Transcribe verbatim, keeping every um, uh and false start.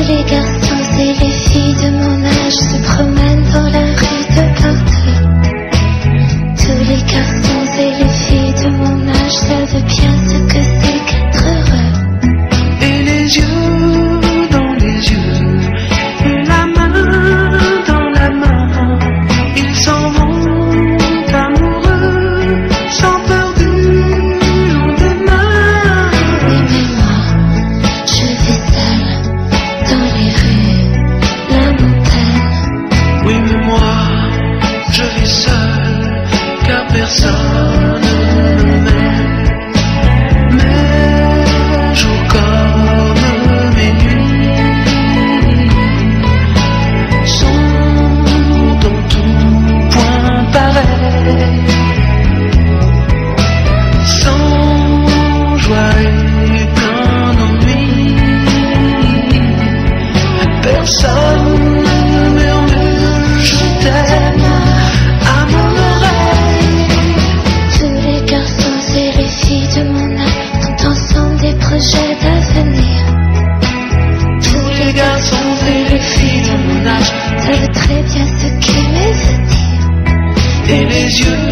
les garçons et les filles de mon âge se promènent dans la rue de partout. Tous les garçons et les filles de mon âge savent bien ce que c'est qu'être heureux. Et les yeux dans les yeux, et la main dans la main, ils s'en vont amoureux, sans peur du lendemain. Oui mais moi, je vais seule dans les rues, la montagne. Oui mais moi, je vis seul, car personne ne m'aime. Mes jours comme mes nuits sont en tout point pareils, sans joie et plein d'ennui. Personne ne murmure je t'aime à mon oreille. Tous les garçons et les filles de mon âge ont ensemble des projets d'avenir. Tous les garçons et les filles de mon âge Savent très bien ce qu'aimer veut dire. et les yeux